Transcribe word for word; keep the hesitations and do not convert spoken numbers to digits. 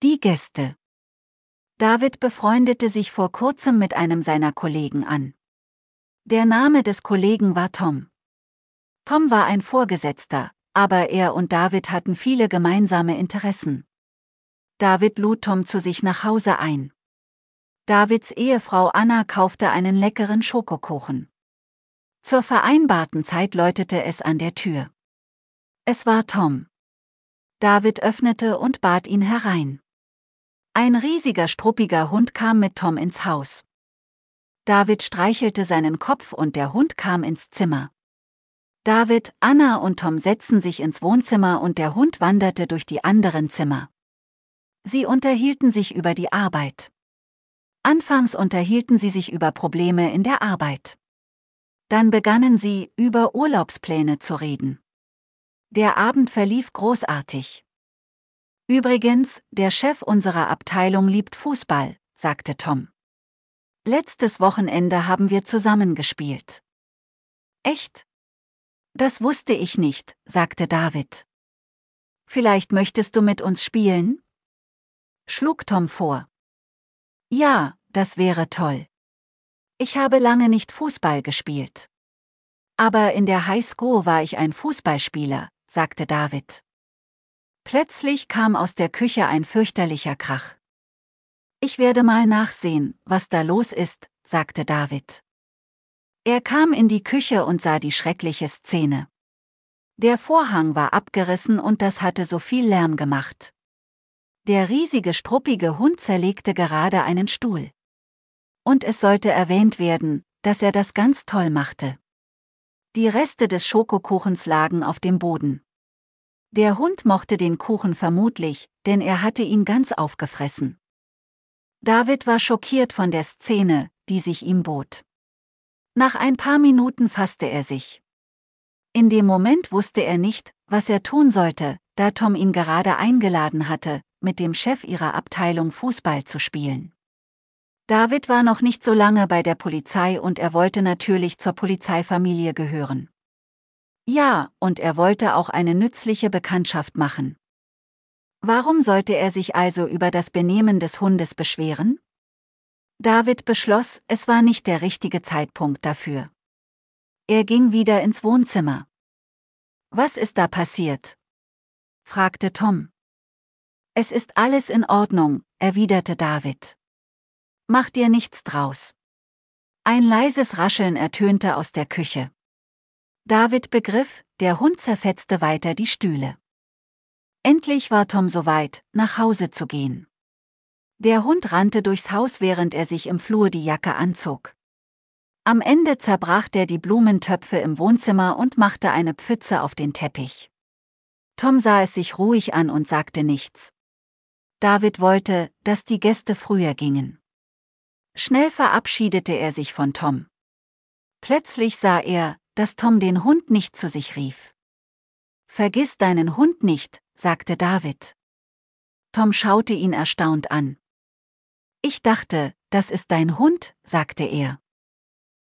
Die Gäste. David befreundete sich vor kurzem mit einem seiner Kollegen an. Der Name des Kollegen war Tom. Tom war ein Vorgesetzter, aber er und David hatten viele gemeinsame Interessen. David lud Tom zu sich nach Hause ein. Davids Ehefrau Anna kaufte einen leckeren Schokokuchen. Zur vereinbarten Zeit läutete es an der Tür. Es war Tom. David öffnete und bat ihn herein. Ein riesiger, struppiger Hund kam mit Tom ins Haus. David streichelte seinen Kopf und der Hund kam ins Zimmer. David, Anna und Tom setzten sich ins Wohnzimmer und der Hund wanderte durch die anderen Zimmer. Sie unterhielten sich über die Arbeit. Anfangs unterhielten sie sich über Probleme in der Arbeit. Dann begannen sie, über Urlaubspläne zu reden. Der Abend verlief großartig. Übrigens, der Chef unserer Abteilung liebt Fußball, sagte Tom. Letztes Wochenende haben wir zusammen gespielt. Echt? Das wusste ich nicht, sagte David. Vielleicht möchtest du mit uns spielen? Schlug Tom vor. Ja, das wäre toll. Ich habe lange nicht Fußball gespielt. Aber in der Highschool war ich ein Fußballspieler, sagte David. Plötzlich kam aus der Küche ein fürchterlicher Krach. Ich werde mal nachsehen, was da los ist, sagte David. Er kam in die Küche und sah die schreckliche Szene. Der Vorhang war abgerissen und das hatte so viel Lärm gemacht. Der riesige, struppige Hund zerlegte gerade einen Stuhl. Und es sollte erwähnt werden, dass er das ganz toll machte. Die Reste des Schokokuchens lagen auf dem Boden. Der Hund mochte den Kuchen vermutlich, denn er hatte ihn ganz aufgefressen. David war schockiert von der Szene, die sich ihm bot. Nach ein paar Minuten fasste er sich. In dem Moment wusste er nicht, was er tun sollte, da Tom ihn gerade eingeladen hatte, mit dem Chef ihrer Abteilung Fußball zu spielen. David war noch nicht so lange bei der Polizei und er wollte natürlich zur Polizeifamilie gehören. Ja, und er wollte auch eine nützliche Bekanntschaft machen. Warum sollte er sich also über das Benehmen des Hundes beschweren? David beschloss, es war nicht der richtige Zeitpunkt dafür. Er ging wieder ins Wohnzimmer. Was ist da passiert? Fragte Tom. Es ist alles in Ordnung, erwiderte David. Mach dir nichts draus. Ein leises Rascheln ertönte aus der Küche. David begriff, der Hund zerfetzte weiter die Stühle. Endlich war Tom soweit, nach Hause zu gehen. Der Hund rannte durchs Haus, während er sich im Flur die Jacke anzog. Am Ende zerbrach der die Blumentöpfe im Wohnzimmer und machte eine Pfütze auf den Teppich. Tom sah es sich ruhig an und sagte nichts. David wollte, dass die Gäste früher gingen. Schnell verabschiedete er sich von Tom. Plötzlich sah er, dass Tom den Hund nicht zu sich rief. Vergiss deinen Hund nicht, sagte David. Tom schaute ihn erstaunt an. Ich dachte, das ist dein Hund, sagte er.